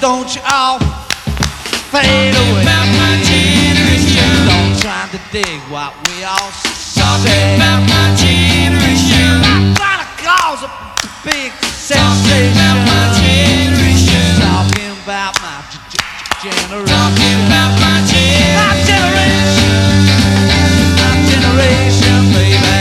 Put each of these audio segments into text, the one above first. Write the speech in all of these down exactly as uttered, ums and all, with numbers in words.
don't you all fade away? About my generation. Don't try to dig what we all Talking say. about my generation. I'm trying to cause a big Talking about my sensation. generation. Talking about my g- g- generation. Talking about my My generation. generation. My generation, baby.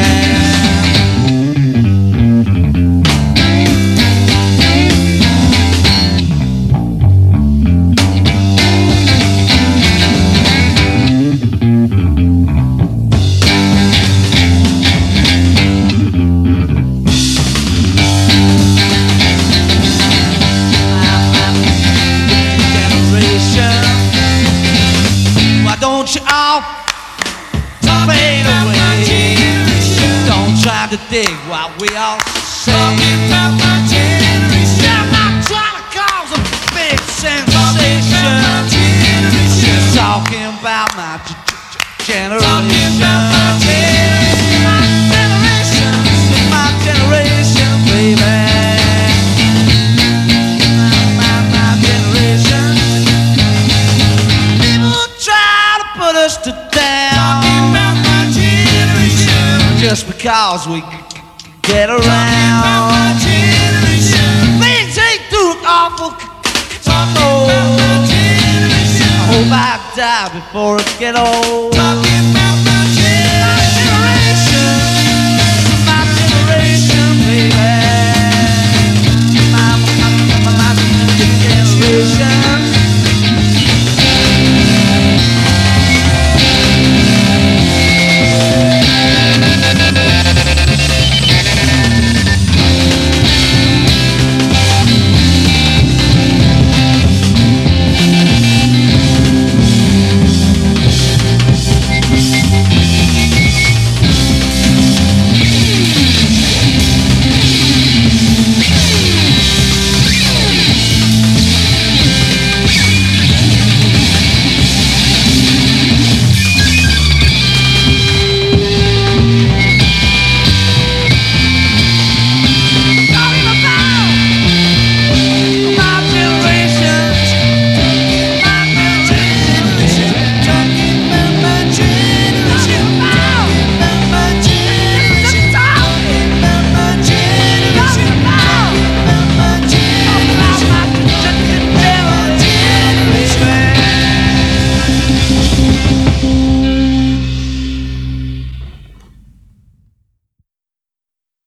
Why don't you all fade away? Don't try to dig what we all say. Talking about my generation. I'm not trying to cause a big Talking about my sensation. generation. Talking about my g- g- generation. Talking about my generation. My generation, my generation, baby. My, my, my generation. People try to put us to down Talking about my generation. just because we g- g- get Talking about my around. generation. Things ain't too awful. c- c- Talking about my generation. I hope I die before it get old. Talking